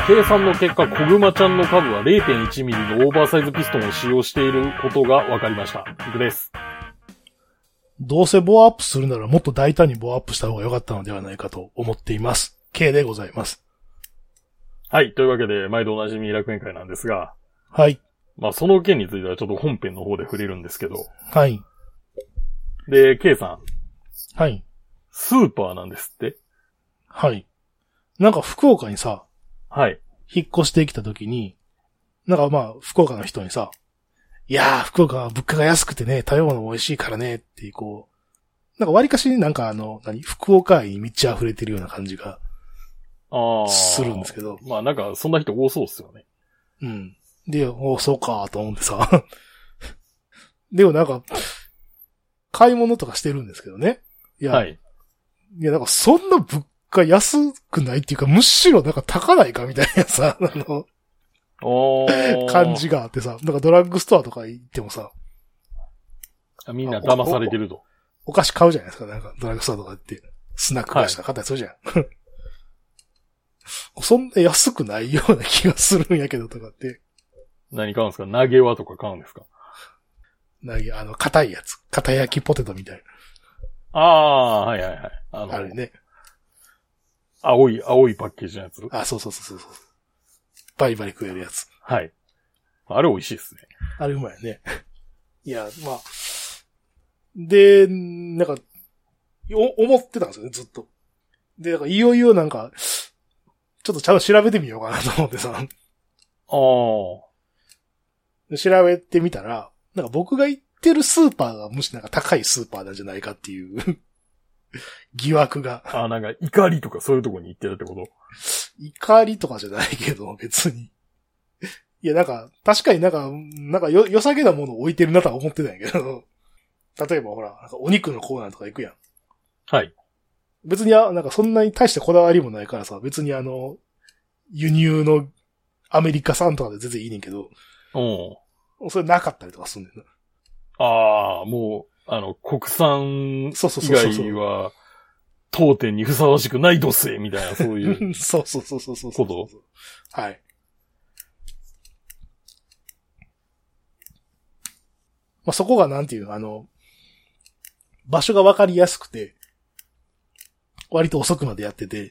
計算の結果、小熊ちゃんの株は 0.1 ミリのオーバーサイズピストンを使用していることが分かりました。いくです。 どうせボアアップするならもっと大胆にボアアップした方が良かったのではないかと思っています。K でございます。 はい。というわけで、毎度おなじみ楽園会なんですが。 はい。 まあ、その件についてはちょっと本編の方で触れるんですけど。 はい。 で、K さん。 はい。 スーパーなんですって？ はい。なんか福岡にさ、 はい。 引っ越してきた時に、なんかまあ、福岡の人にさ、いやー、福岡は物価が安くてね、食べ物も美味しいからね、ってこう、なんか割かしなんか福岡愛に満ち溢れてるような感じが、するんですけど。 まあなんか、そんな人多そうっすよね。 うん。で、そうかと思ってさ。でもなんか、買い物とかしてるんですけどね。いや、 はい。 いや、なんかそんな物価安くないっていうか、むしろなんか高ないかみたいなさ、感じがあってさ、なんかドラッグストアとか行ってもさ、 みんな騙されてると。 お菓子買うじゃないですか、なんかドラッグストアとか行って、スナック菓子とか買ったりするじゃん。はい、そんな安くないような気がするんやけどとかって。 何買うんですか？投げ輪とか買うんですか？ 硬いやつ。硬焼きポテトみたいな。はいはいはい。 あれね。 青いパッケージのやつ。 そう。バリバリ食えるやつ。 はい。あれ美味しいですね。 あれうまいね。いや、まあ。で、なんか、思ってたんですよね、ずっと。で、なんかいよいよなんか、ちょっとちゃんと調べてみようかなと思ってさ。調べてみたら、なんか僕が行ってるスーパーがむしろなんか高いスーパーなんじゃないかっていう疑惑が。 なんか怒りとかそういうとこに行ってるってこと？ 怒りとかじゃないけど、別に。いや、なんか、確かになんか良さげなものを置いてるなとは思ってたんやけど、例えばほら、なんかお肉のコーナーとか行くやん。 はい。 別になんかそんなに大してこだわりもないからさ、別に輸入のアメリカ産とかで全然いいねんけど、それなかったりとかすんねんな。 もう、国産以外は、当店にふさわしくないドスみたいな、そういう。 そう。 こと。 はい。まあ、そこがなんていうの、場所がわかりやすくて、割と遅くまでやってて、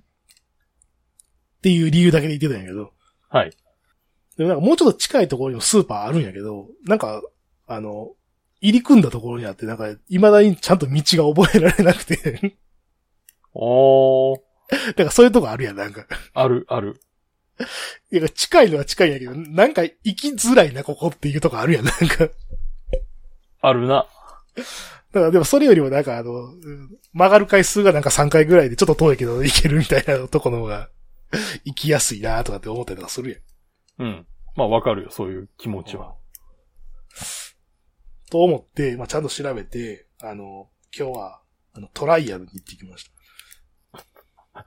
っていう理由だけで言ってたんやけど。 はい。 でもなんかもうちょっと近いところにもスーパーあるんやけど、なんか、入り組んだところにあって、なんか、未だにちゃんと道が覚えられなくて。だからそういうとこあるやん、なんか。 ある。 いや、近いのは近いんやけど、なんか行きづらいな、ここっていうとこあるやん、なんか。 あるな。 だからでもそれよりもなんか曲がる回数がなんか3回ぐらいでちょっと遠いけど行けるみたいなとこの方が行きやすいなとかって思ったりとかするやん。うん。まあわかるよ、そういう気持ちは。 と思って、まあちゃんと調べて、今日は、トライアルに行ってきました。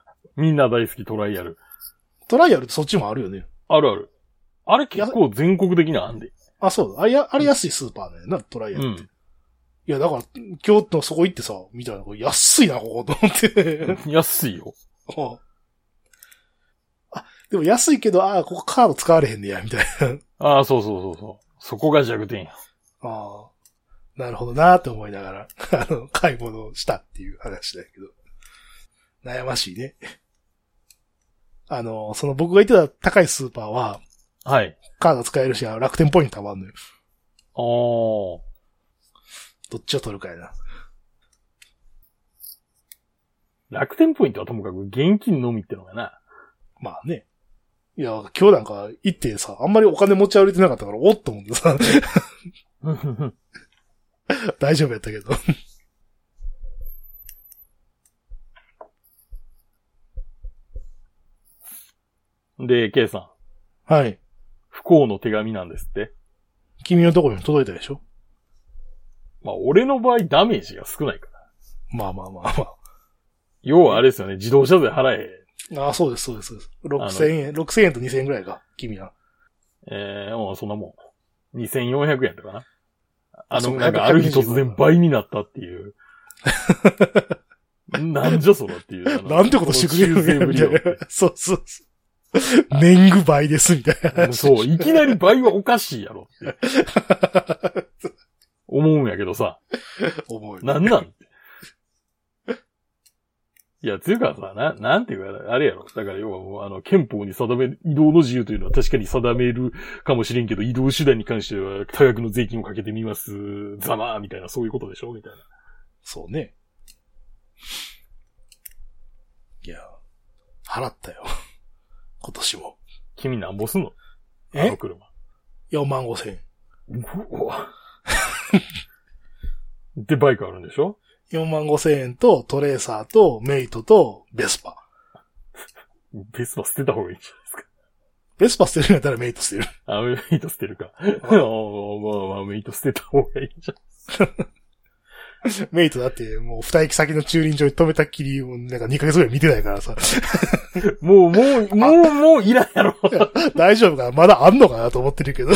みんな大好きトライアル。 トライアルってそっちもあるよね。 ある。あれ結構全国的なあんで。 そう。あれ安いスーパーだよな、トライアルって。いや、だから、今日のそこ行ってさ、みたいな、安いな、ここと思って。 安いよ。 でも安いけど、ここカード使われへんねや、みたいな。そう。そこが弱点や。 なるほどなーって思いながら、買い物をしたっていう話だけど。悩ましいね。その僕が行ってた高いスーパーは、 はい。 カード使えるし、楽天ポイントたまんのよ。どっちを取るかやな。 楽天ポイントはともかく現金のみってのがな。 まあね。いや、今日なんか行ってさ、あんまりお金持ち歩いてなかったから、おっと思ってさ。大丈夫やったけど。 で、K さん。はい。 不幸の手紙なんですって。 君のところに届いたでしょ？ まあ、俺の場合ダメージが少ないから。 まあ。 要はあれですよね、自動車税払え。 そうです。6000円と2000円ぐらいか、君は。 もうそんなもん。2400円とかな。なんかある日突然倍になったっていう。なんじゃそらっていう。 なんてことしてくれるんやみたいな。そう。 年貢倍ですみたいな話。 そう、いきなり倍はおかしいやろって。思うんやけどさ。 思う。 なんなんいや、つうかさ、なんていうか、あれやろ。だから要はもう、憲法に定める、移動の自由というのは確かに定めるかもしれんけど、移動手段に関しては多額の税金をかけてみます。ざまーみたいな、そういうことでしょみたいな。 そうね。いや、払ったよ。今年も。 君なんぼすんの？あの車。 45,000円。 うわ。で、バイクあるんでしょ 45,000円とトレーサーとメイトとベスパ。 ベスパ捨てた方がいいんじゃないですか。 ベスパ捨てるんやったらメイト捨てる。 あ、メイト捨てるか。まあ、メイト捨てた方がいいんじゃないメイトだってもう2駅先の駐輪場に止めたっきり、なんか2ヶ月ぐらい見てないからさ。 もういらんやろ。 大丈夫かなまだあんのかなと思ってるけど。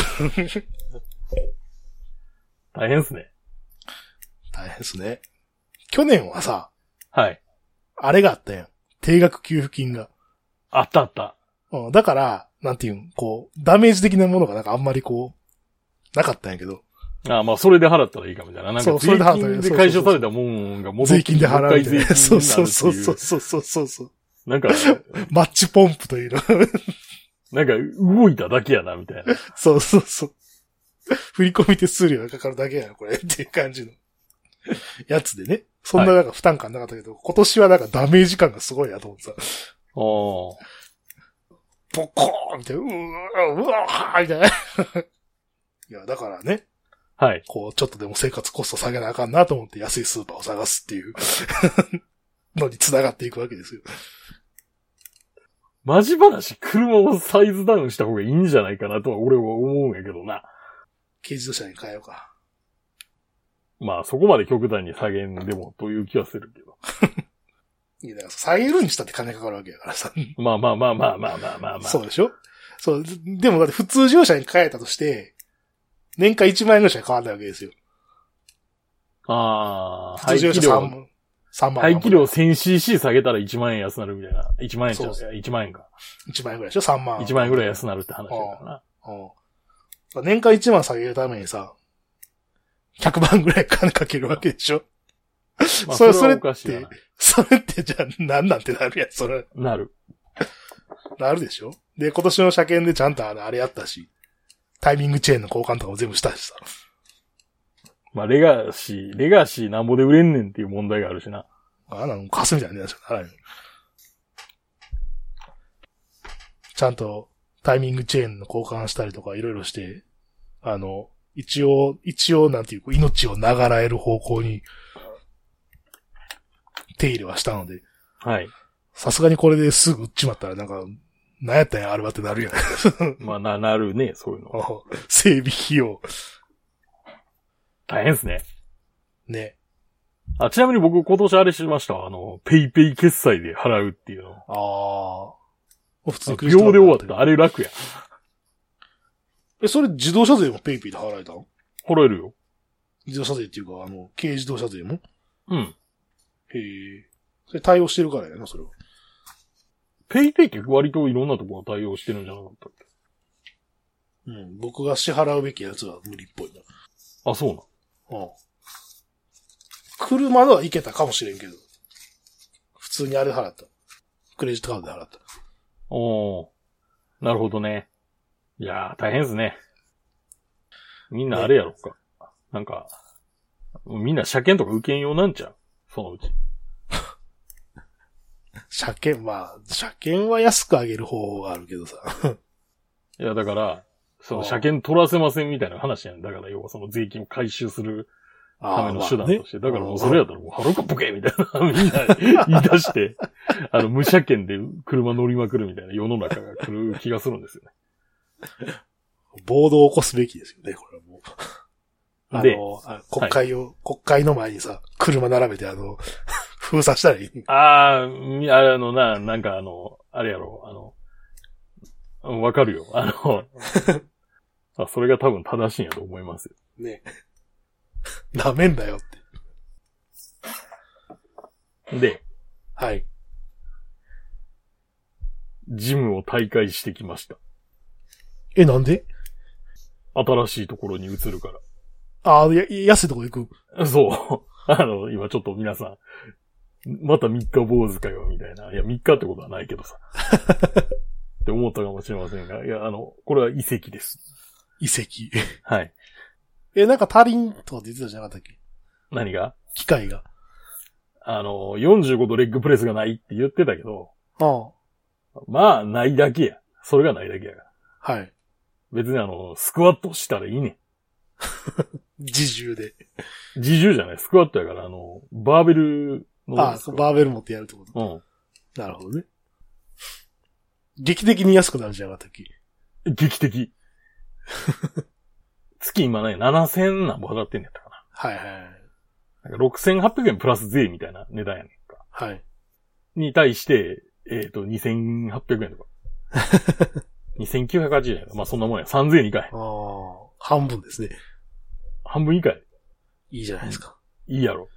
大変っすね。 大変っすね。去年はさ、 はい。 あれがあったやん。定額給付金が。 あったあった。 うん、だから、なんていうん、ダメージ的なものがなんかあんまりなかったんやけど。 ああ、まあ、それで払ったらいいかみたいな。なんか、税金で回収されたもんが戻って税金で払うみたいな。そう。 なんか、 マッチポンプというの。 なんか、動いただけやな、みたいな。 そう。振り込み手数料がかかるだけやな、これ。っていう感じの。やつでね。そんななんか負担感なかったけど、今年はなんかダメージ感がすごいなと思ってさ。ボコーンみたいな、うわーみたいな。いや、だからね。 はい。 ちょっとでも生活コスト下げなあかんなと思って安いスーパーを探すっていうのに繋がっていくわけですよ。 マジ話、車をサイズダウンした方がいいんじゃないかなとは俺は思うんやけどな。 軽自動車に変えようか。 まあそこまで極端に下げんでもという気はするけど。 いや、だから下げるにしたって金かかるわけやからさ。 まあ。 そうでしょ？そう。でもだって普通自動車に変えたとして、年間1万円ぐらいしか変わんないわけですよ。 ああ。 普通自動車3万。 排気量 1000cc 下げたら1万円安なるみたいな。1万円ちゃう。1万円か。 1万円ぐらいでしょ ?3 万。 1万円ぐらい安なるって話だからな。 年間1万下げるためにさ、100万ぐらい金かけるわけでしょ、 まあ、それってじゃあ何なんてなるやん、それ。 なるでしょで、今年の車検でちゃんとあれやったし、タイミングチェーンの交換とかも全部したしさ。 まあ、レガシーなんぼで売れんねんっていう問題があるしな。 カスみたいなやつがないの。ちゃんとタイミングチェーンの交換したりとかいろいろして、一応、なんていうか、命を長らえる方向に、手入れはしたので。 はい。 さすがにこれですぐ売っちまったら、なんか、なんやったんや、あれはってなるやん。 まあ、なるね、そういうの。 整備費用。 大変ですね。 ね。 ちなみに僕今年あれしました。ペイペイ決済で払うっていうの。 普通に秒で終わった。あれ楽や。 それ自動車税もペイペイで払えたの？ 払えるよ。 自動車税っていうか、軽自動車税も？ うん。 へえ。それ対応してるからやな、それは。 ペイペイって割といろんなところが対応してるんじゃなかったっけ？ うん。僕が支払うべきやつは無理っぽいな。 あ、そうな。 車ではいけたかもしれんけど。普通にあれ払った。クレジットカードで払った。 なるほどね。いやー、大変ですね。みんなあれやろっか。なんか、みんな車検とか受けんようなんちゃう？そのうち。車検は安く上げる方法があるけどさ。 いや、だから、車検取らせませんみたいな話やん。だから、要はその税金を回収するための手段として。だからもうそれやったらもう払うかボケみたいな、みんな言い出して、無車検で車乗りまくるみたいな世の中が来る気がするんですよね。 暴動を起こすべきですよね、これはもう。 で、 国会の前にさ、車並べて封鎖したらいい。 なんかあれやろ、わかるよ。それが多分正しいんやと思いますよ。 ね。ダメんだよって。 で、 はい。 ジムを退会してきました。 え、なんで？ 新しいところに移るかああ、安いとこ行く。 ら。そう。今ちょっと皆さん、また3日坊主かよ、みたいな。いや、3日ってことはないけどさ。って思ったかもしれませんが、いや、これは遺跡です。 遺跡。 はい。 なんか足りんとかって言ってたじゃなかったっけ？ 何が？ 機械が。 45度レッグプレスがないって言ってたけど、 ああ。 まあ、ないだけや。それがないだけやから。 はい。 別にスクワットしたらいいねん。 自重で。 自重じゃない、スクワットやから、バーベルの。 ああ、バーベル持ってやるってこと。 うん。 なるほどね。劇的に安くなるじゃなかったっけ？ 劇的。月今ね、7000何本払ってんねやったかな。 はいはい。 なんか6800円プラス税みたいな値段やねんか。 はい。 に対して、2800円とか。2980円。まあそんなもんや。3000円以下や。 ああ、半分ですね。 半分以下や。 いいじゃないですか。 いいやろ。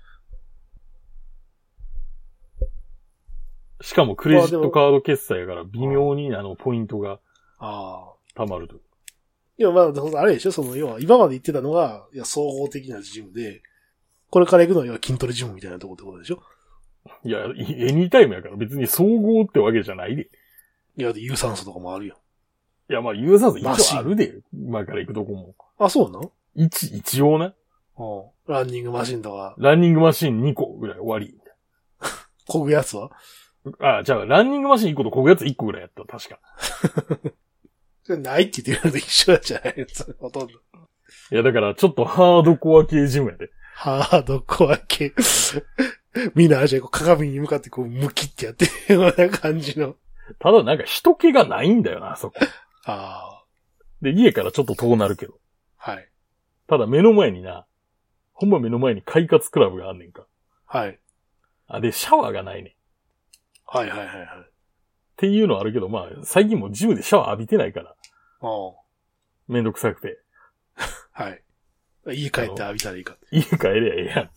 しかもクレジットカード決済やから微妙にポイントが溜まると。 いや、まあ、あれでしょ、要は、今まで言ってたのが、いや、総合的なジムで、これから行くのは、要は筋トレジムみたいなとこってことでしょ？ いや、エニタイムやから別に総合ってわけじゃないで。 いや、有酸素とかもあるよ。 いや、まあ、有酸素一応あるで。今から行くとこも。 あ、そうなの？ 一応ね。 ランニングマシンとか。 ランニングマシン2個ぐらい終わり。 漕ぐやつは？ じゃあ、ランニングマシン1個と漕ぐやつ1個ぐらいやった、確か。 ないって言ってるのと一緒じゃないですか、ほとんど。 いや、だから、ちょっとハードコア系ジムやで。 ハードコア系。みんな、鏡に向かってムキってやってるような感じの。 ただなんか人気がないんだよな、あそこ。 ああ。 で、家からちょっと遠なるけど。 はい。 ただ目の前にほんま目の前に快活クラブがあんねんか。 はい。 で、シャワーがないねん。 はいはいはいはい。 っていうのはあるけど、まあ、最近もジムでシャワー浴びてないから。めんどくさくて。 はい。家帰って浴びたらいいかって。 家帰れやええやんって。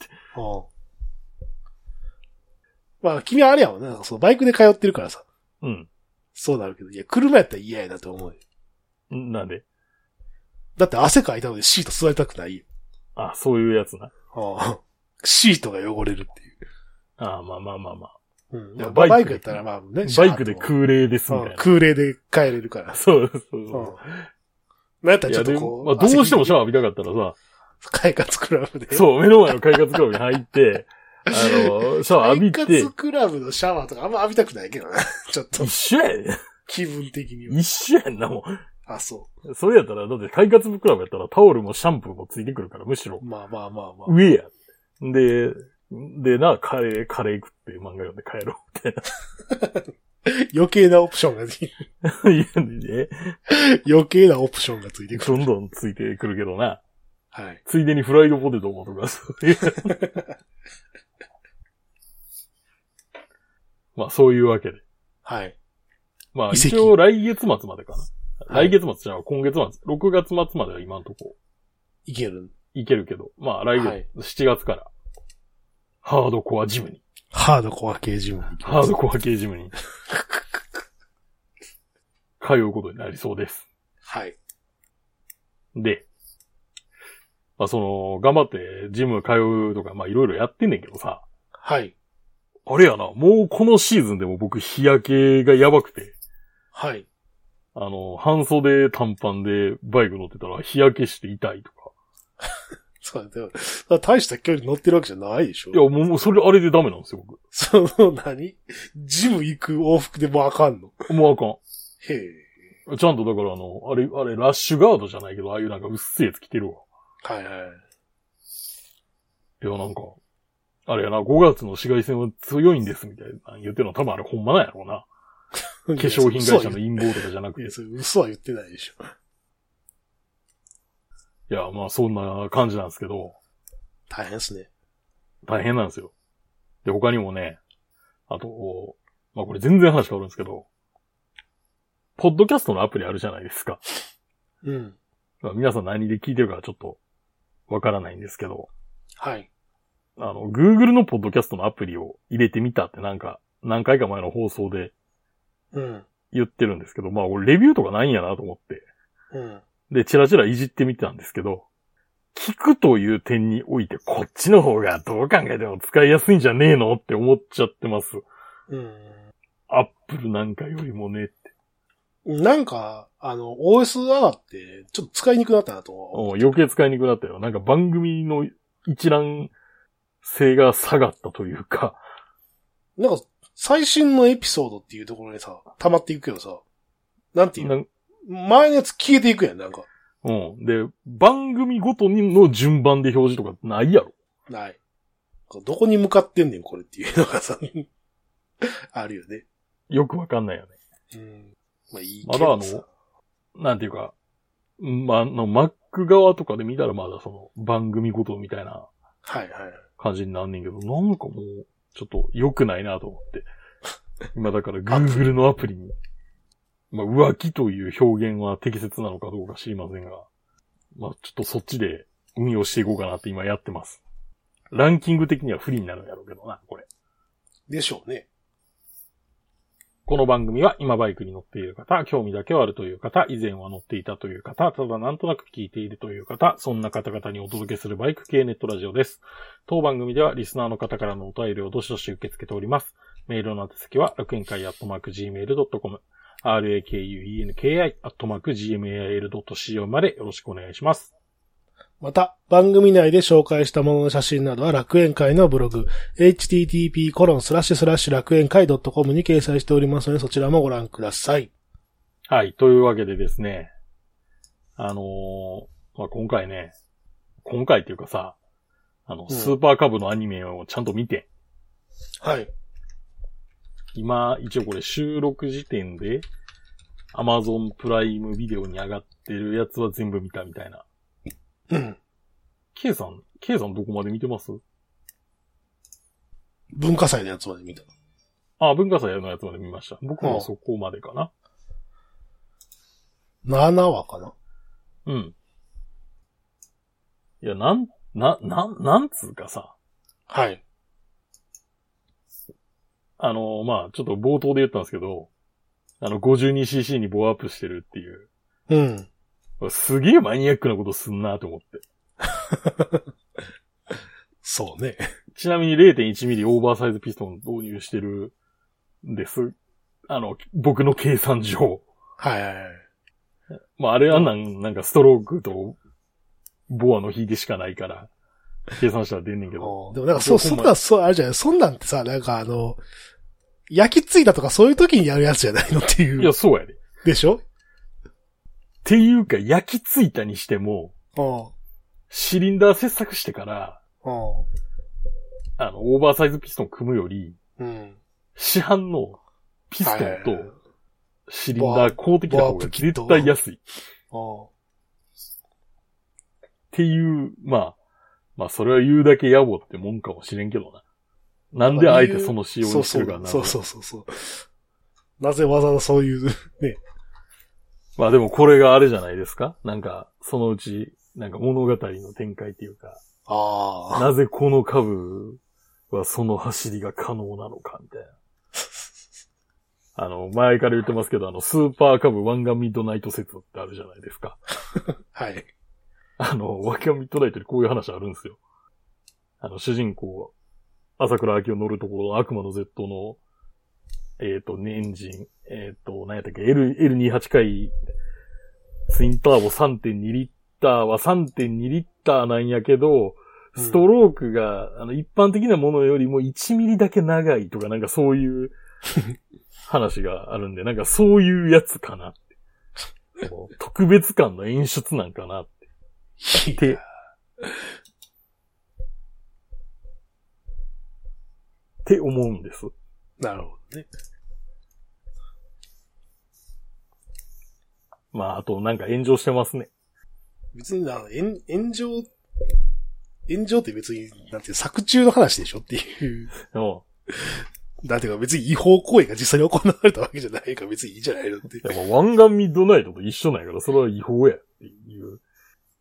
まあ、君はあれやもんね。バイクで通ってるからさ。 うん。 そうなるけど、いや、車やったら嫌やなと思うよ。 なんで？ だって汗かいたのでシート座りたくないよ。 あ、そういうやつな。 シートが汚れるっていう。 まあまあまあまあ。 うん。バイクやったらまあね。 バイクで空冷ですみたいな。 空冷で帰れるから。 そう。 なんやったらちょっとまあどうしてもシャワー浴びたかったらさ。 快活クラブで。 そう、目の前の快活クラブに入って、シャワー浴びて。 快活クラブのシャワーとかあんま浴びたくないけどな。ちょっと。 一緒やねん。 気分的には。 一緒やんな、もう。 あ、そう。 それやったら、だって快活クラブやったらタオルもシャンプーもついてくるから、むしろ。 まあ。 上や。で、カレー食って漫画読んで帰ろう、みたいな。余計なオプションがついてる。 余計なオプションがついてくる。 どんどんついてくるけどな。 はい。 ついでにフライドポテトもとか、そういう。まあ、そういうわけで。 はい。 まあ、一応来月末までかな。はい、来月末じゃあ今月末。6月末までは今んとこ。いけるけど。まあ、来月、7月から。ハードコアジムに。 ハードコア系ジムに。 ハードコア系ジムに。通うことになりそうです。 はい。 で、まあ頑張ってジム通うとか、まあいろいろやってんねんけどさ。 はい。 あれやな、もうこのシーズンでも僕日焼けがやばくて。 はい。 半袖短パンでバイク乗ってたら日焼けして痛いとか。 そうだよ。大した距離乗ってるわけじゃないでしょ？ いや、もうそれあれでダメなんですよ、僕。 ジム行く往復でもあかんの？ もうあかん。 へえ。 ちゃんとだからあれ、ラッシュガードじゃないけど、ああいうなんか薄いやつ着てるわ。 はいはい。 いや、なんか、あれやな、5月の紫外線は強いんですみたいな言ってるの多分あれほんまなんやろうな。化粧品会社の陰謀とかじゃなくて。 いや、それ嘘は言ってないでしょ。 いや、まあそんな感じなんですけど。 大変ですね。 大変なんですよ。で、他にもね、あと、まあこれ全然話変わるんですけど、ポッドキャストのアプリあるじゃないですか。 うん。 まあ、皆さん何で聞いてるかちょっとわからないんですけど。 はい。 Google のポッドキャストのアプリを入れてみたってなんか、何回か前の放送で、 うん。 言ってるんですけど、まあ俺レビューとかないんやなと思って。 うん。 で、チラチラいじってみてたんですけど、聞くという点においてこっちの方がどう考えても使いやすいんじゃねえのって思っちゃってます。 うん。 アップルなんかよりもねって。 なんか、OS 上がって、ちょっと使いにくくなったなと。 余計使いにくくなったよ。なんか番組の一覧性が下がったというか。 なんか、最新のエピソードっていうところにさ、溜まっていくけどさ、なんていうの前のやつ消えていくやん、なんか。 うん。で、番組ごとの順番で表示とかないやろ。 ない。どこに向かってんねん、これっていうのがさ、あるよね。 よくわかんないよね。 うん。まあいいけどさ。まだなんていうか、まあ、Mac 側とかで見たらまだその番組ごとみたいな感じになんねんけど、なんかもうちょっと良くないなと思って。今だから Google のアプリに、まあ浮気という表現は適切なのかどうか知りませんが、まあちょっとそっちで運用していこうかなって今やってます。ランキング的には不利になるんやろうけどな、これ。 でしょうね。 この番組は今バイクに乗っている方、興味だけはあるという方、以前は乗っていたという方、ただなんとなく聞いているという方、そんな方々にお届けするバイク系ネットラジオです。当番組ではリスナーの方からのお便りをどしどし受け付けております。メールの宛先は楽園会@gmail.com、rakuenkai@gmail.co までよろしくお願いします。 また、番組内で紹介したものの写真などは楽園会のブログ、http:// 楽園会 .com に掲載しておりますので、そちらもご覧ください。 はい、というわけでですね、まあ、今回っていうかさ、スーパーカブのアニメをちゃんと見て。 はい。 今、一応これ収録時点で、Amazon プライムビデオに上がってるやつは全部見たみたいな。 うん。 K さんどこまで見てます？ 文化祭のやつまで見た。 あ、文化祭のやつまで見ました。僕もそこまでかな。 7話かな。 うん。いや、なんつうかさ。 はい。 まあ、ちょっと冒頭で言ったんですけど、52cc にボアアップしてるっていう。 うん。 すげえマニアックなことすんなと思って。 そうね。 ちなみに 0.1 ミリオーバーサイズピストン導入してるんです。僕の計算上。 はいはいはい。 まあ、あれはなんかストロークとボアの比でしかないから、計算したら出んねんけど。 でもなんかそんな、あれじゃない、そんなんってさ、なんか焼き付いたとかそういう時にやるやつじゃないのっていう。 いや、そうやで。 でしょ？ っていうか、焼き付いたにしても、シリンダー切削してから、オーバーサイズピストン組むより、市販のピストンとシリンダー買うてきた方が絶対安い。っていう、まあ、それは言うだけ野暮ってもんかもしれんけどな。なんであえてその仕様にするかな。 そう。なぜわざわざそういう、ね。 まあでもこれがあれじゃないですか？なんか、そのうち、なんか物語の展開っていうか、なぜこの株はその走りが可能なのか、みたいな。前から言ってますけど、スーパーカブワンガンミッドナイト説ってあるじゃないですか。 はい。 ワンガンミッドナイトにこういう話あるんですよ。主人公、朝倉明夫乗るところの悪魔の Z の、エンジン、何やったっけ、L28 回、ツインターボ 3.2 リッターは 3.2 リッターなんやけど、ストロークが、一般的なものよりも1ミリだけ長いとか、なんかそういう話があるんで、なんかそういうやつかなって。特別感の演出なんかなって。って思うんです。 なるほどね。 まあ、あとなんか炎上してますね。 別に炎上って別に、なんていう、作中の話でしょっていう。なんていうか別に違法行為が実際に行われたわけじゃないから別にいいんじゃないのって。 ワンガンミッドナイトと一緒なんやから、それは違法やっていう。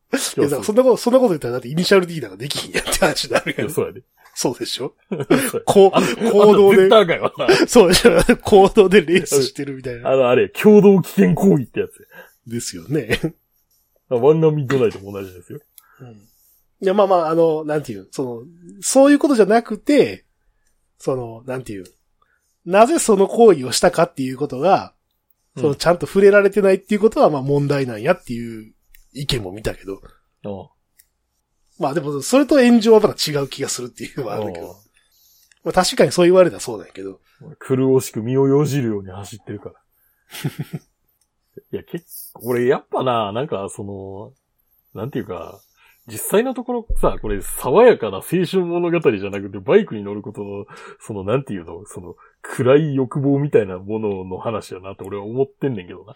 いや、だからそんなこと言ったらだってイニシャル D なんかできひんやって話になるやん。 そうやで。 そうでしょそう行動で。 絶対赤いわな。 そうでしょ行動でレースしてるみたいな。 あれ、共同危険行為ってやつ。 ですよね。 ワンナミッドナイトも同じですよ。 うん。いや、まあまあ、なんていう、そういうことじゃなくて、なんていう、なぜその行為をしたかっていうことが、ちゃんと触れられてないっていうことは、まあ問題なんやっていう意見も見たけど。まあでも、それと炎上はまた違う気がするっていうのはあるけど。まあ確かにそう言われたらそうだけど。 苦しく身をよじるように走ってるから。いや、俺やっぱな、なんかなんていうか、実際のところさ、これ爽やかな青春物語じゃなくてバイクに乗ることの、なんていうの、暗い欲望みたいなものの話だなって俺は思ってんねんけどな。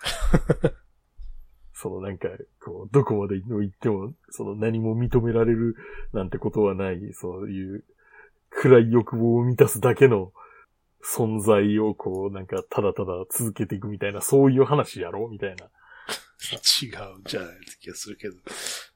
なんか、どこまで行っても、何も認められるなんてことはない、そういう暗い欲望を満たすだけの存在をなんかただただ続けていくみたいな、そういう話やろみたいな。 違うんじゃない気がするけど。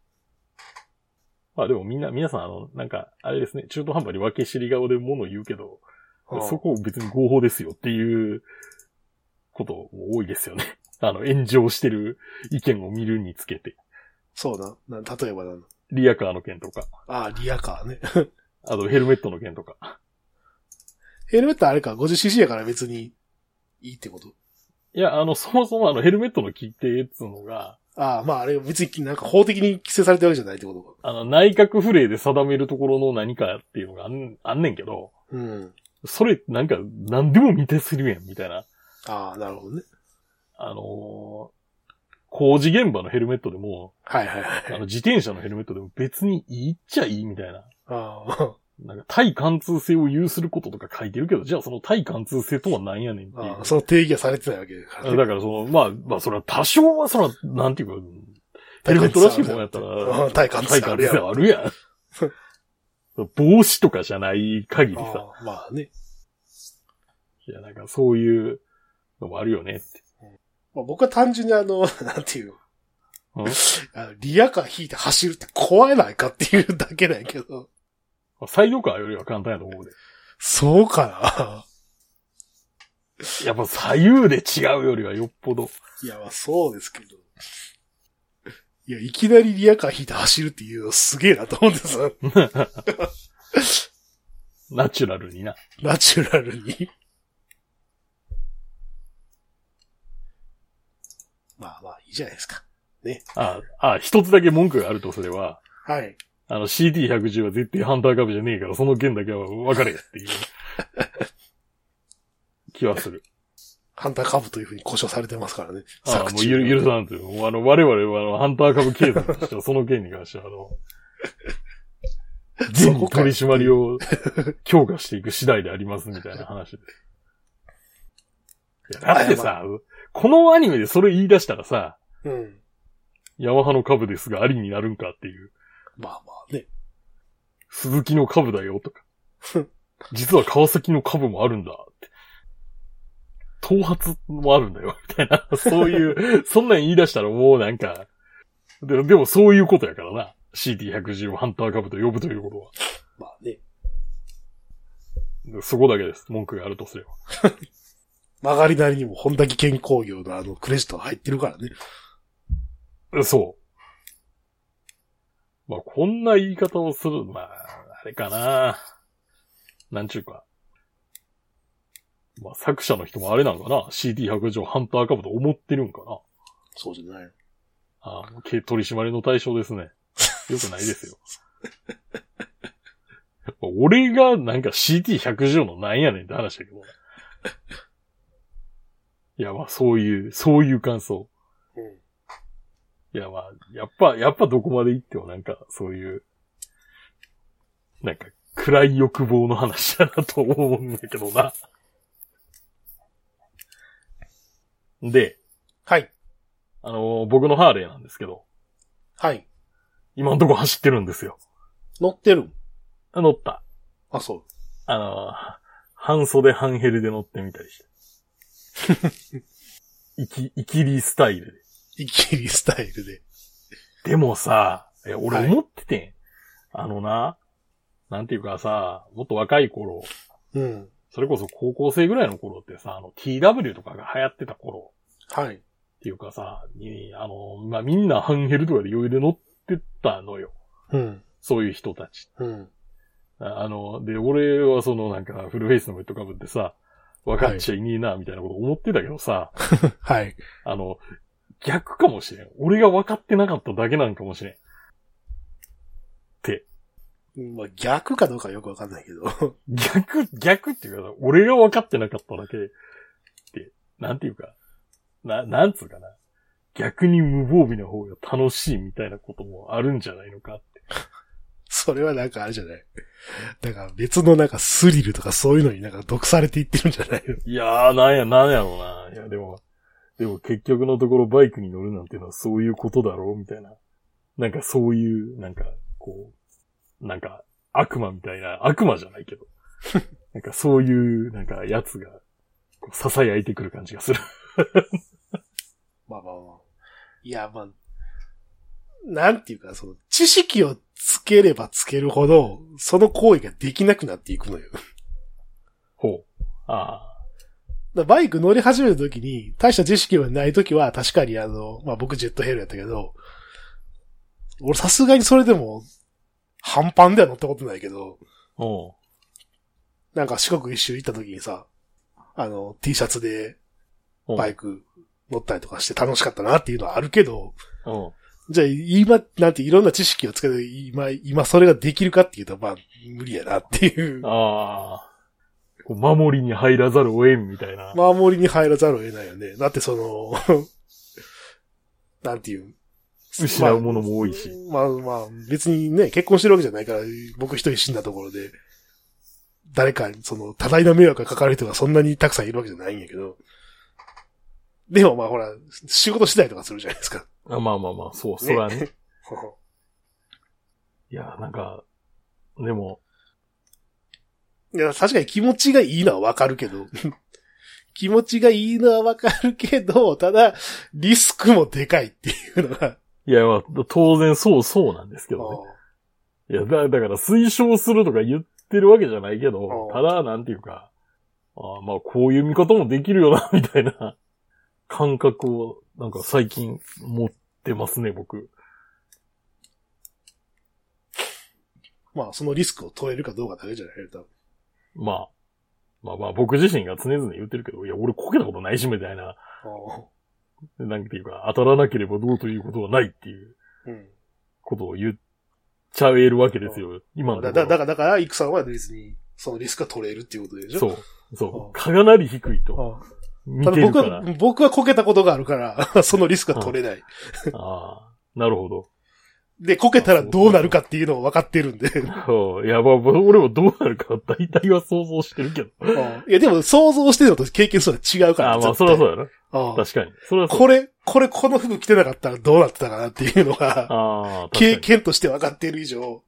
まあでも皆さんなんか、あれですね、中途半端に分け知り顔で物を言うけど、そこを別に合法ですよっていうことも多いですよね。炎上してる意見を見るにつけて。 そうな。例えばリアカーの件とか。 ああ、リアカーね。 あとヘルメットの件とか。 ヘルメットあれか、50cc やから別にいいってこと？ いや、そもそもヘルメットの規定っていうのが、 ああ、まああれ別になんか法的に規制されてるわけじゃないってことか。 内閣府令で定めるところの何かっていうのがあんねんけど、 うん。 それなんか何でも満たせるやん、みたいな。 ああ、なるほどね。 工事現場のヘルメットでも、 はいはいはい。 自転車のヘルメットでも別にいいっちゃいいみたいな。 ああ。 なんか対貫通性を有することとか書いてるけど、じゃあその対貫通性とは何やねんっていう。 ああ、その定義はされてないわけだから、ね。 だからまあそれは多少はなんていうか、ヘルメットらしいもんやったら、 対貫通性あるやん。 あるやん。帽子とかじゃない限りさ。 まあね。 いや、なんかそういうのもあるよねって。 まあ、僕は単純になんていうの、リアカー引いて走るって怖いないかっていうだけなんやけど。 サイドカーよりは簡単やと思うで。 そうかな。やっぱ左右で違うよりはよっぽど。 いや、まあそうですけど。いや、いきなりリアカー引いて走るっていうのすげえなと思ってさ。 ナチュラルにな。 ナチュラルに。まあまあいいじゃないですか。ね。 一つだけ文句があるとすれば。 はい。 CT110 は絶対ハンター株じゃねえから、その件だけは分かれっていう気はする。 ハンター株というふうに故障されてますからね。 もう許さんという。我々はハンター株警察としてはその件に関しては全取り締まりを強化していく次第でありますみたいな話です。いや、だってさ、このアニメでそれ言い出したらさ、 うん。 ヤマハの株ですがありになるんかっていう。 まあまあね。 鈴木の株だよとか。実は川崎の株もあるんだって。頭髪もあるんだよみたいな。そういう、そんなん言い出したらもうなんか、でもそういうことやからな。CT110 をハンター株と呼ぶということは。 まあね。 そこだけです。文句があるとすれば。 曲がりなりにも本田技研工業のクレジットが入ってるからね。 そう。まあ、こんな言い方をする、まあ、あれかな。なんちゅうか。まあ、作者の人もあれなんかな。CT110 ハンター株と思ってるんかな。 そうじゃない。 取り締まりの対象ですね。よくないですよ。俺がなんか CT110 のなんやねんって話だけど。いや、まあ、そういう感想。 うん。 いや、まあ、やっぱどこまで行ってもなんか、そういう、なんか、暗い欲望の話だなと思うんだけどな。で、 はい。 僕のハーレーなんですけど、 はい。 今のとこ走ってるんですよ。 乗ってる？ 乗った。 あ、そう。 半袖半ヘルで乗ってみたりして。イキリスタイルで。 イキリスタイルで。 でもさ、俺思っててん。 なんていうかさ、もっと若い頃、 うん。 それこそ高校生ぐらいの頃ってさ、TW とかが流行ってた頃はい。 っていうかさ、まあ、みんなハンヘルとかで余裕で乗ってたのよ。 うん。 そういう人たち。 うん。 で、俺はなんかフルフェイスのベッドかぶってさ、分かっちゃいねえな、みたいなこと思ってたけどさ、 はい。 逆かもしれん。俺が分かってなかっただけなんかもしれん。 まあ、逆かどうかよくわかんないけど。 逆っていうか、俺が分かってなかっただけで、なんていうか、なんつうかな。逆に無防備な方が楽しいみたいなこともあるんじゃないのかって。 それはなんかあれじゃない。なんか別のなんかスリルとかそういうのになんか毒されていってるんじゃないの？ いやー、なんやろうな。いや、でも結局のところバイクに乗るなんていうのはそういうことだろうみたいな。なんかそういう、なんか、こう、なんか悪魔みたいな、悪魔じゃないけど。なんかそういう、なんかやつが、こう囁いてくる感じがする。 まあまあまあ。いや、まあ、なんていうか、その、知識をつければつけるほど、その行為ができなくなっていくのよ。 ほう。あバイク乗り始めるときに、大した知識がないときは、確かにまあ僕ジェットヘルやったけど、俺さすがにそれでも、半パンでは乗ったことないけど、 おう。 なんか四国一周行ったときにさ、T シャツで、バイク乗ったりとかして楽しかったなっていうのはあるけど、 おう。 じゃあ今、なんていろんな知識をつけて、今それができるかっていうと、まあ、無理やなっていう。 ああ。守りに入らざるを得んみたいな。 守りに入らざるを得ないよね。だってなんていう。 失うものも多いし。 まあ、別にね、結婚してるわけじゃないから、僕一人死んだところで、誰かに多大な迷惑がかかる人がそんなにたくさんいるわけじゃないんやけど。でもまあほら、仕事次第とかするじゃないですか。 まあ、そう、そらね。いや、なんか、でも。 いや、確かに気持ちがいいのはわかるけど。気持ちがいいのはわかるけど、ただ、リスクもでかいっていうのが。 いや、まあ、当然そうなんですけどね。いや、だから推奨するとか言ってるわけじゃないけど、ただ、なんていうか、まあ、こういう見方もできるよな、みたいな感覚を、なんか最近持ってますね、僕。 まあ、そのリスクを取れるかどうかだけじゃない多分。 まあ、僕自身が常々言ってるけど、いや、俺こけたことないし、みたいな。なんていうか、当たらなければどうということはないっていう、ことを言っちゃえるわけですよ、今のところ。 だから、イクさんは別に、そのリスクが取れるっていうことでしょ？ そう。かなり低いと。見てるから。 僕はこけたことがあるから、そのリスクが取れない。 ああ、なるほど。 で、こけたらどうなるかっていうのを分かってるんで。 そう。いや、まあ、俺もどうなるか大体は想像してるけど。 いや、でも想像してるのと経験するのは違うから。 まあ、それはそうやな。確かに。それはそう。 この服着てなかったらどうなってたかなっていうのが、経験として分かっている以上、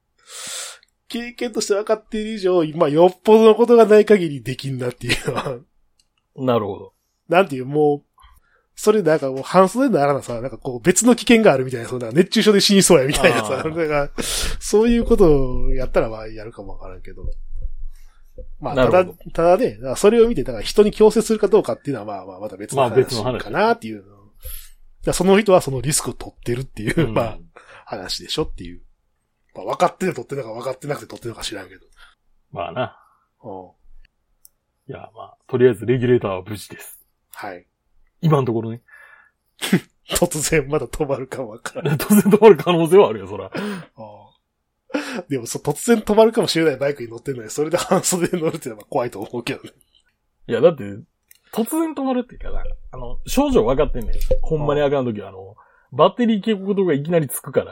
今よっぽどのことがない限りできんなっていうのは。 なるほど。 なんていう、もう、それなんかもう半袖にならなさ、なんかこう別の危険があるみたいな、そんな熱中症で死にそうやみたいなさ、だからそういうことをやったらまあやるかもわからんけど。まあただね、それを見て、だから人に強制するかどうかっていうのはまあまた別の話かなっていうの。その人はそのリスクを取ってるっていう、まあ話でしょっていう。まあ分かってて取ってるのか分かってなくて取ってるのか知らんけど。 まあな。いや、まあ、とりあえずレギュレーターは無事です。 はい。 今のところね。 突然まだ止まるかもわからん。 突然止まる可能性はあるよ、そら。 でも突然止まるかもしれないバイクに乗ってるのに、それで半袖で乗るっていうのは怖いと思うけどね。 いや、だって、突然止まるっていうかな、症状分かってんねん。ほんまにあかんときは、バッテリー警告灯がいきなりつくから。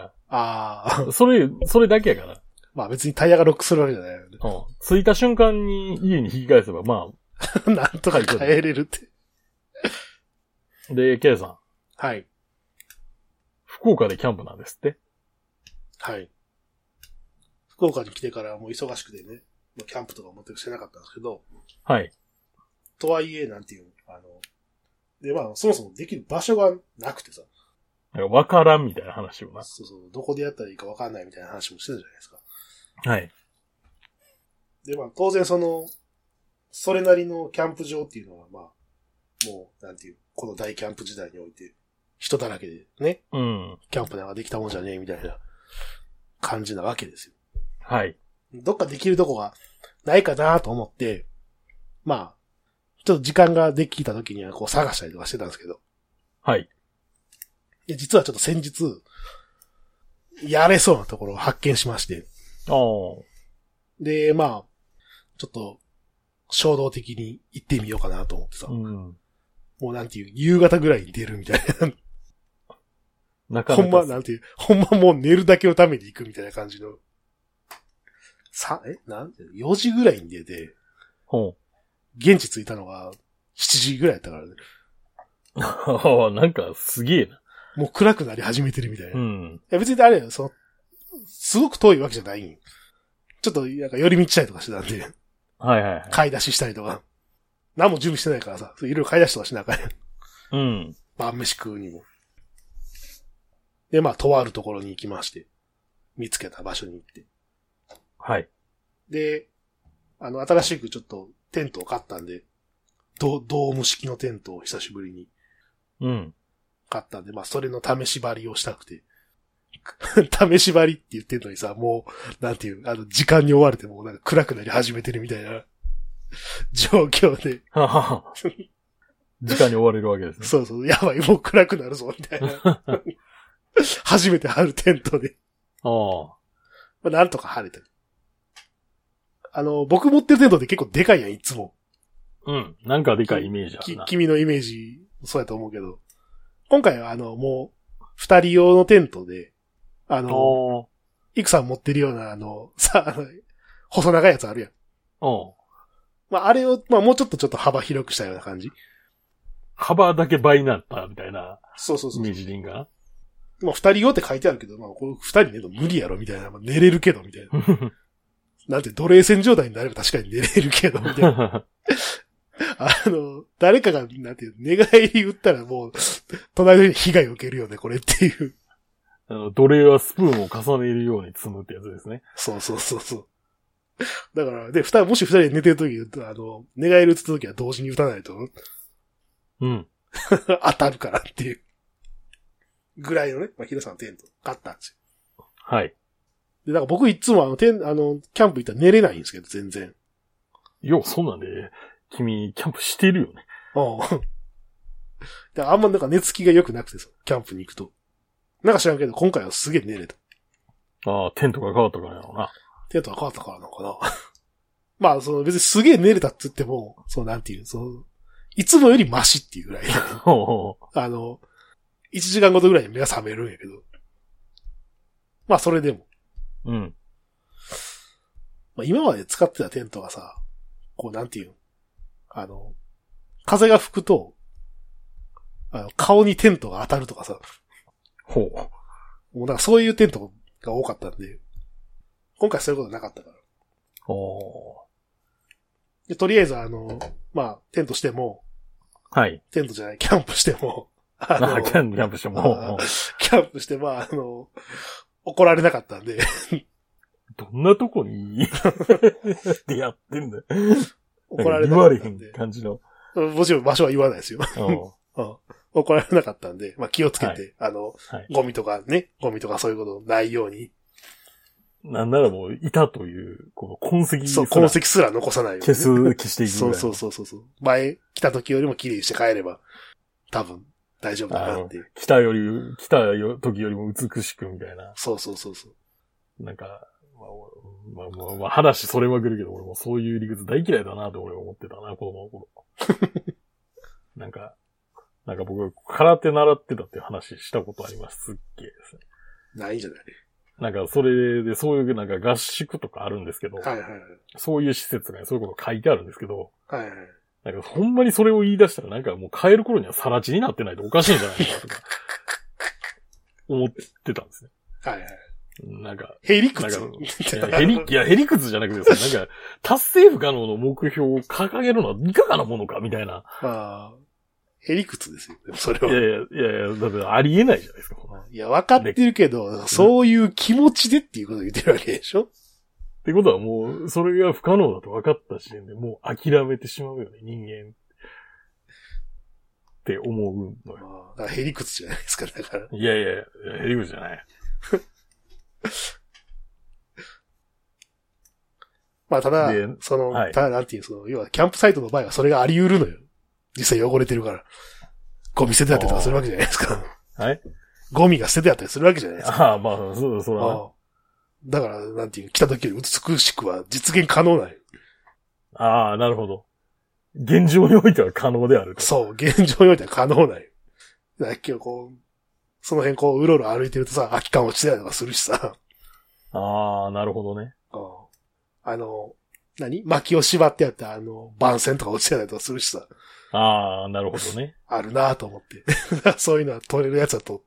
それだけやから。 まあ別にタイヤがロックするわけじゃないよね。 着いた瞬間に家に引き返せば、まあ。なんとか帰れるって。 で、ケイさん。 はい。 福岡でキャンプなんですって。 はい。福岡に来てからもう忙しくてね、キャンプとか全くしてなかったんですけど。 はい。 とはいえ、なんていうで、まあ、そもそもできる場所がなくてさ。 わからんみたいな話をな。 そう、どこでやったらいいかわかんないみたいな話もしてたじゃないですか。 はい。 で、まあ当然それなりのキャンプ場っていうのはまあ、もう、なんていう、この大キャンプ時代において、人だらけでね、 うん。 キャンプなんかできたもんじゃねえみたいな感じなわけですよ。 はい。 どっかできるとこがないかなと思って、まあ、ちょっと時間ができた時にはこう探したりとかしてたんですけど。 はい。 で、実はちょっと先日、やれそうなところを発見しまして。で、まあ、ちょっと、衝動的に行ってみようかなと思ってさ。 うん。 もうなんていう、夕方ぐらいに出るみたいな。 なかなか。 ほんま、なんていう、ほんまもう寝るだけのために行くみたいな感じの。なんていう、4時ぐらいに出て、現地着いたのが7時ぐらいやったからね。 なんかすげえな。 もう暗くなり始めてるみたいな。 うん。 いや別にあれよ、すごく遠いわけじゃないん。ちょっと、なんか寄り道したりとかしてたんで。 はいはい、はい。 買い出ししたりとか。何も準備してないからさ、いろいろ買い出しとかしなあかんやん。 うん。 晩飯食うにも。で、まあ、とあるところに行きまして、見つけた場所に行って。 はい。 で、新しくちょっとテントを買ったんで、ドーム式のテントを久しぶりに。 うん。 買ったんで、まあ、それの試し張りをしたくて。試し張りって言ってんのにさ、もう、なんていう、時間に追われてもうなんか暗くなり始めてるみたいな状況で。 時間に追われるわけですね。 そうそう、やばい、もう暗くなるぞ、みたいな。初めて張るテントで。まあ、なんとか張れた。僕持ってるテントって結構でかいやん、いつも。 うん。なんかでかいイメージあるな。 君のイメージ、そうやと思うけど。今回はもう、二人用のテントで、イクさん持ってるような、細長いやつあるやん。まあ、あれを、まあ、もうちょっと幅広くしたような感じ。 幅だけ倍になった、みたいな。 そうそうそう。 イメージでいいんかな。 まあ、二人用って書いてあるけど、まあ、これ二人寝るの無理やろ、みたいな。まあ、寝れるけど、みたいな。なんて、奴隷戦状態になれば確かに寝れるけど、みたいな。誰かが、なんていう、寝返り打ったらもう、隣で被害を受けるよね、これっていう。 奴隷はスプーンを重ねるように積むってやつですね。 そうそうそうそう。だから、で、もし二人で寝てるとき、寝返り打つときは同時に打たないと、 うん。 当たるからっていう。ぐらいのね、まあ、ヒロさんのテント買ったんですよ。 はい。 で、だから僕いつもキャンプ行ったら寝れないんですけど、全然。 よう、そうなんで、君、キャンプしてるよね。 であんまなんか寝つきが良くなくてさ、キャンプに行くと。なんか知らんけど、今回はすげえ寝れた。 ああ、テントが変わったからやろうな。 テントが変わったからなのかな。まあ、別にすげえ寝れたって言っても、なんていう、いつもよりマシっていうぐらい。1時間ごとぐらいに目が覚めるんやけど。まあ、それでも。 うん。 まあ、今まで使ってたテントがさ、こう、なんていう、風が吹くと、顔にテントが当たるとかさ。 ほう。 もうなんかそういうテントが多かったんで、今回そういうことなかったから。で、とりあえずまあ、テントしても、 はい。 テントじゃない、キャンプしても、 キャンプしても、 キャンプしても、怒られなかったんで。 どんなとこにでやってんだよ。 怒られなかったんで。 言われへん感じの。 もちろん場所は言わないですよ。怒られなかったんで、まあ気をつけて、はい、ゴミとかそういうことないように。 なんならもう、いたという、この痕跡そう、痕跡すら残さないように、 消していく。 そう。前来た時よりも綺麗にして帰れば、多分、大丈夫だなっていう。 来た時よりも美しくみたいな。 そう。 なんか、まあ、話それまくるけど、俺もそういう理屈大嫌いだなって俺は思ってたな、子供の頃。なんか僕、空手習ってたっていう話したことあります。すっげえですね。 ないんじゃない？ なんか、それで、そういうなんか合宿とかあるんですけど、 はい。 そういう施設がそういうこと書いてあるんですけど、 はい。 なんか、ほんまにそれを言い出したら、なんかもう帰る頃にはさら地になってないとおかしいんじゃないかなとか、思ってたんですね。 はい。 なんか、 へりくつへりくつじゃなくてですね、なんか、達成不可能の目標を掲げるのはいかがなものか、みたいな。 へりくつですよ。それは。 いや、だってありえないじゃないですか。 いや、わかってるけど、そういう気持ちでっていうことを言ってるわけでしょ？ ってことはもう、それが不可能だと分かった時点でもう諦めてしまうよね、人間。って思うのよ。 だからへりくつじゃないですか、だから。 いやいや、へりくつじゃない。 まあ、ただ、 はい、 ただなんていう、要は、キャンプサイトの場合はそれがあり得るのよ。実際汚れてるから。ゴミ捨ててあったりとかするわけじゃないですか。 はい。 ゴミが捨ててあったりするわけじゃないですか。 ああ、まあ、そら。 だから、なんていう、来た時より美しくは実現可能なんよ。 ああ、なるほど。現状においては可能であると。 そう、現状においては可能なんよ。だから今日こう、その辺こう、うろうろ歩いてるとさ、空き缶落ちてたりとかするしさ。 ああ、なるほどね。 薪を縛ってやった番線とか落ちてたりとかするしさ。 ああ、なるほどね。 あるなぁと思って。そういうのは取れるやつは取って。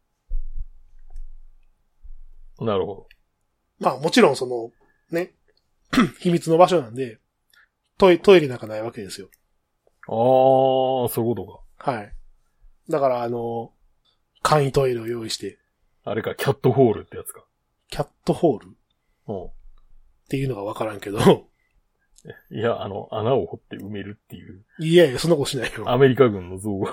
なるほど。 まあもちろんね、秘密の場所なんで、トイレなんかないわけですよ。 ああ、そういうことか。はい。だから簡易トイレを用意して。 あれか、キャットホールってやつか。 キャットホール？っていうのがわからんけど。 いや、穴を掘って埋めるっていう。 いやいや、そんなことしないよ。 アメリカ軍の造語。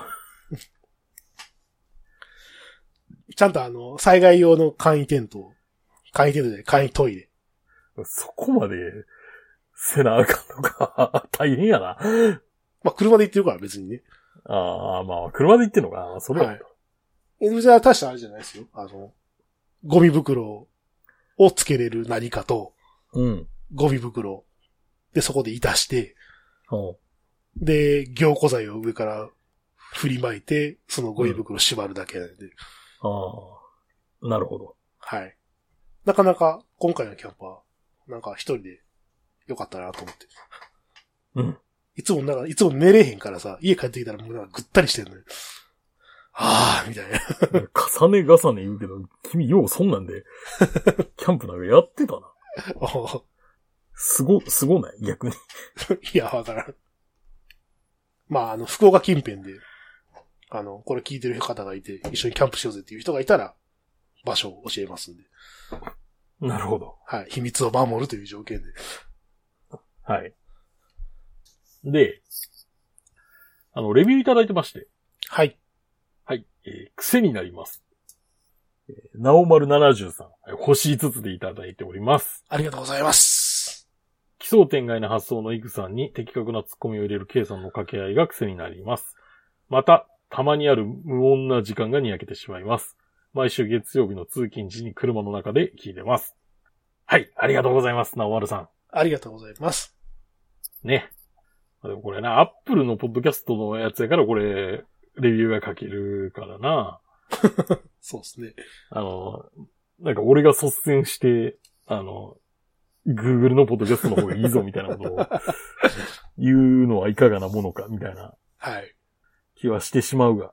ちゃんと災害用の簡易テントじゃない、簡易トイレ。 そこまで、せなあかんのか。大変やな。 まあ、車で行ってるから別にね。 ああ、まあ、車で行ってんのかな。それは。はい。 じゃあ、確かあれじゃないですよ。ゴミ袋をつけれる何かと、ゴミ袋でそこでいたして、で、凝固剤を上から振りまいて、そのゴミ袋を縛るだけなんで。 ああ、なるほど。 はい。なかなか今回のキャンプは、なんか一人でよかったなと思って。いつも寝れへんからさ、家帰ってきたらもうなんかぐったりしてんのよ。はぁ、みたいな。 重ね重ね言うけど、君ようそんなんで、キャンプなんかやってたな。すごない逆に。 いや、わからん。まあ、福岡近辺で、これ聞いてる方がいて、一緒にキャンプしようぜっていう人がいたら、場所を教えますんで。 なるほど。 はい。秘密を守るという条件で。 はい。で、レビューいただいてまして。 はい。 はい。癖になります。なおまる73、星5つでいただいております。 ありがとうございます。 奇想天外な発想のイグさんに的確なツッコミを入れる K さんの掛け合いが癖になります。また、たまにある無音な時間がにやけてしまいます。毎週月曜日の通勤時に車の中で聞いてます。はい、ありがとうございます、なおまるさん。 ありがとうございます。 ね。でもこれな、アップルのポッドキャストのやつやからこれ、レビューが書けるからな。 そうですね。 なんか俺が率先して、Google のポッドキャストの方がいいぞみたいなことを言うのはいかがなものかみたいな気はしてしまうが。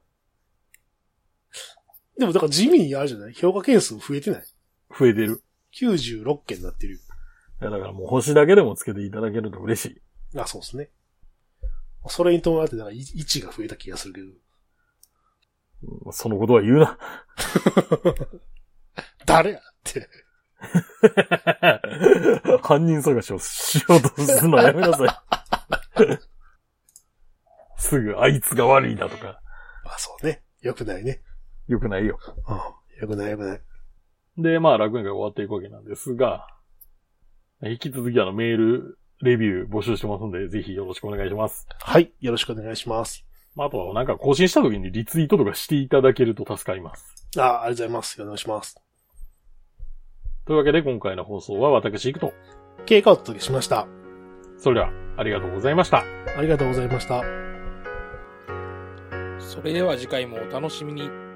でもだから地味にあるじゃない？評価件数増えてない？ 増えてる。 96件になってるよ。 いやだからもう星だけでもつけていただけると嬉しい。 あ、そうですね。それに伴ってなんか1が増えた気がするけど。 そのことは言うな。 誰やって。 犯人探しをしようとするのはやめなさい。すぐあいつが悪いだとか。 あ、そうね。よくないね。 よくないよ。 よくないよくない。 で、まあ楽園会終わっていくわけなんですが、引き続きメール、レビュー募集してますので、ぜひよろしくお願いします。 はい。よろしくお願いします。 まあ、あとはなんか更新した時にリツイートとかしていただけると助かります。 ありがとうございます。お願いします。 というわけで今回の放送は私行くと。 経過をお届けしました。 それでは、ありがとうございました。 ありがとうございました。 それでは次回もお楽しみに。